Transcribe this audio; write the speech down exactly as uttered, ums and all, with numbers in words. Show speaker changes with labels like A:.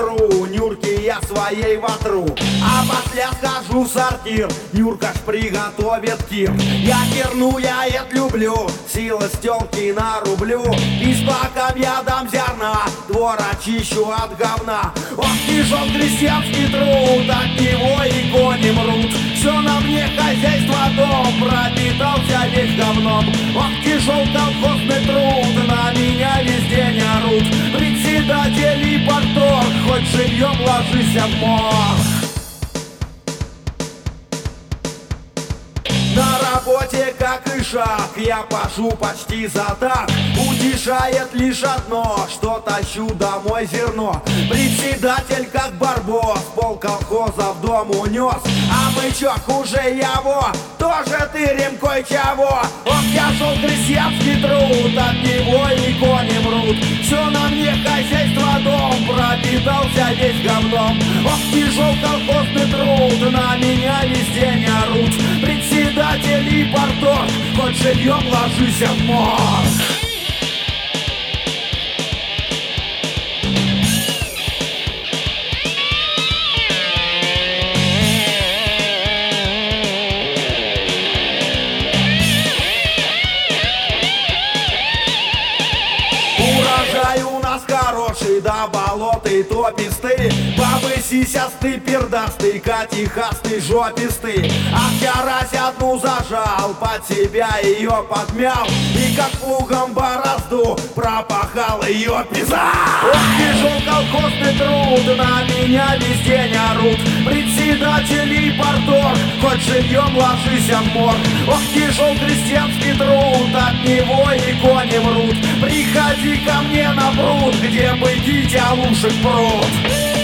A: потру, Нюрки я своей вотру. А после схожу в сортир, Нюрка ж приготовит кир. Я херну, я это люблю, сила стёлки нарублю. И с я дам зерна, двор очищу от говна. Ох, тяжел крестьянский труд, от него и кони мрут. Все на мне хозяйство, дом пропитался весь говном. Ох, тяжел колхозный труд, на меня везде не орут. Председатель и порторг, хоть живьем ложись в морг. На работе, как и шаг, я пашу почти за так. Утешает лишь одно, что тащу домой зерно. Председатель, как барбос, пол колхоза в дом унес. А бычок уже его, тоже ты ремкой чего. Он тяжел крестьянский труд, от него и кони мрут. Все на мне хозяйство, дом пропитался весь говном. Ох, тяжел колхозный труд, на меня везде не орут. Председатель и порторг, хоть живьем ложись в морг. Урожай у нас хороший, да болоты тописты. Бабы сисястый, пердастый, катихастый, жопистый. А вчерась одну зажал, под себя ее подмял. И как плугом борозду пропахал ее пиза. Ох, тяжел колхозный труд, на меня везде не орут. Председатель и порторг, хоть живьем ложись в морг. Ох, тяжел крестьянский труд, от него и кони мрут. Приходи ко мне на пруд, где бы дитя лушек пруд.